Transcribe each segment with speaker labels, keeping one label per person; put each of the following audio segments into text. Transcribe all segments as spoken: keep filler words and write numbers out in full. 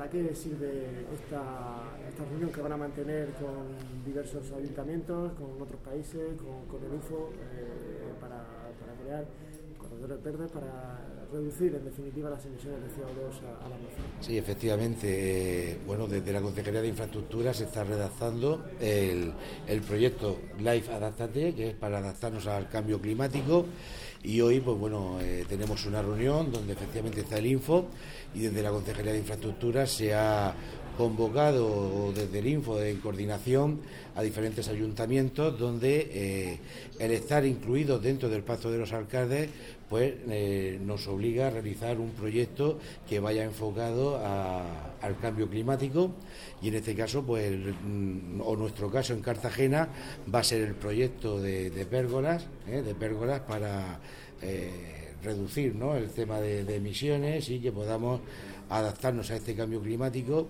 Speaker 1: ¿para qué sirve esta, esta reunión que van a mantener con diversos ayuntamientos, con otros países, con, con el UFO, eh, para, para crear corredores verdes, para reducir en definitiva las emisiones de C O dos a, a la atmósfera?
Speaker 2: Sí, efectivamente, eh, bueno, desde la Consejería de Infraestructuras se está redactando el, el proyecto Life Adaptate, que es para adaptarnos al cambio climático, y hoy pues bueno, eh, tenemos una reunión donde efectivamente está el Info, y desde la Consejería de Infraestructuras se ha convocado desde el Info en coordinación a diferentes ayuntamientos donde eh, el estar incluidos dentro del Pacto de los Alcaldes pues eh, nos obliga a realizar un proyecto que vaya enfocado a, al cambio climático, y en este caso pues o nuestro caso en Cartagena va a ser el proyecto de, de pérgolas eh, de pérgolas para eh, reducir, ¿no?, el tema de, de emisiones y que podamos adaptarnos a este cambio climático.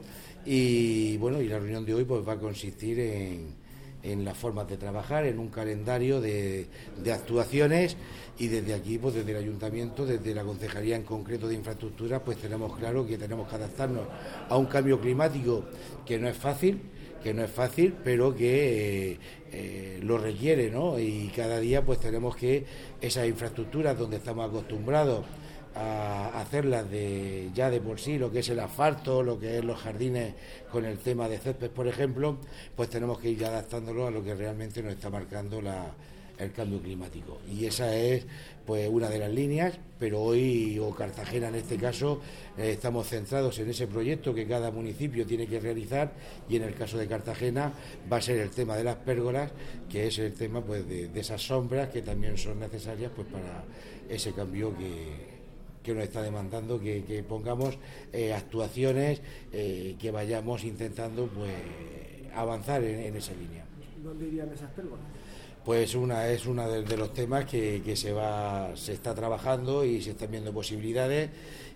Speaker 2: Y bueno, y la reunión de hoy pues va a consistir en, en las formas de trabajar, en un calendario de, de actuaciones, y desde aquí, pues desde el Ayuntamiento, desde la Concejalía en concreto de Infraestructuras, pues tenemos claro que tenemos que adaptarnos a un cambio climático que no es fácil, que no es fácil, pero que eh, eh, lo requiere, ¿no? Y cada día pues tenemos que esas infraestructuras donde estamos acostumbrados a hacerlas de ya de por sí, lo que es el asfalto, lo que es los jardines con el tema de césped, por ejemplo, pues tenemos que ir adaptándolo a lo que realmente nos está marcando la, el cambio climático. Y esa es pues una de las líneas, pero hoy, o Cartagena en este caso, eh, estamos centrados en ese proyecto que cada municipio tiene que realizar, y en el caso de Cartagena va a ser el tema de las pérgolas, que es el tema pues de, de esas sombras que también son necesarias pues para ese cambio que que nos está demandando que, que pongamos eh, actuaciones eh, que vayamos intentando pues avanzar en, en esa línea.
Speaker 1: ¿Dónde irían esas pérgolas?
Speaker 2: Pues una es uno de, de los temas que, que se va se está trabajando y se están viendo posibilidades,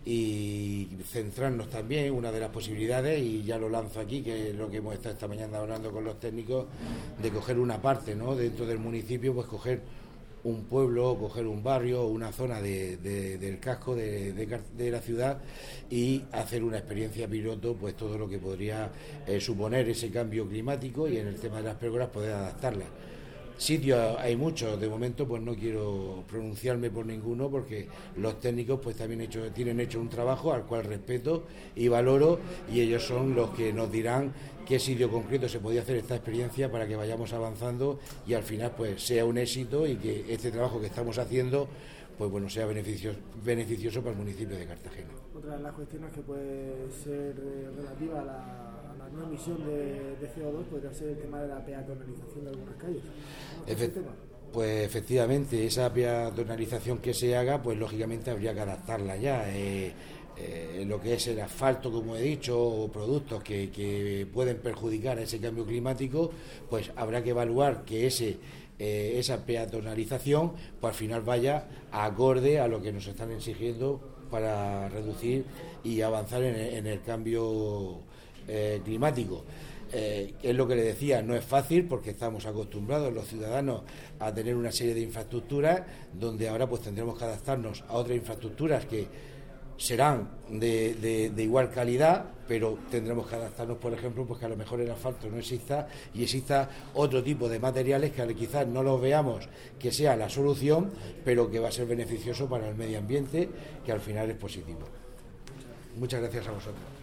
Speaker 2: y centrarnos también una de las posibilidades, y ya lo lanzo aquí, que es lo que hemos estado esta mañana hablando con los técnicos, de coger una parte, ¿no?, dentro del municipio, pues coger un pueblo, coger un barrio o una zona de, de, del casco de, de, de la ciudad, y hacer una experiencia piloto, pues todo lo que podría eh, suponer ese cambio climático, y en el tema de las pérgolas poder adaptarlas. Sitios hay muchos, de momento pues no quiero pronunciarme por ninguno, porque los técnicos pues también hecho, tienen hecho un trabajo al cual respeto y valoro, y ellos son los que nos dirán qué sitio concreto se podía hacer esta experiencia para que vayamos avanzando y al final pues sea un éxito, y que este trabajo que estamos haciendo pues bueno sea beneficioso, beneficioso para el municipio de Cartagena.
Speaker 1: Otra de las cuestiones que puede ser eh, relativa a la, a la no emisión de, de C O dos podría ser el tema de la peatonalización de algunas calles.
Speaker 2: Efe- pues efectivamente, esa peatonalización que se haga, pues lógicamente habría que adaptarla ya. Eh, eh, lo que es el asfalto, como he dicho, o productos que, que pueden perjudicar a ese cambio climático, pues habrá que evaluar que ese eh, esa peatonalización pues al final vaya acorde a lo que nos están exigiendo para reducir y avanzar en, en el cambio eh, climático. Eh, es lo que le decía, no es fácil, porque estamos acostumbrados los ciudadanos a tener una serie de infraestructuras, donde ahora pues tendremos que adaptarnos a otras infraestructuras que serán de, de, de igual calidad, pero tendremos que adaptarnos, por ejemplo, pues que a lo mejor el asfalto no exista y exista otro tipo de materiales que quizás no los veamos que sea la solución, pero que va a ser beneficioso para el medio ambiente, que al final es positivo. Muchas gracias a vosotros.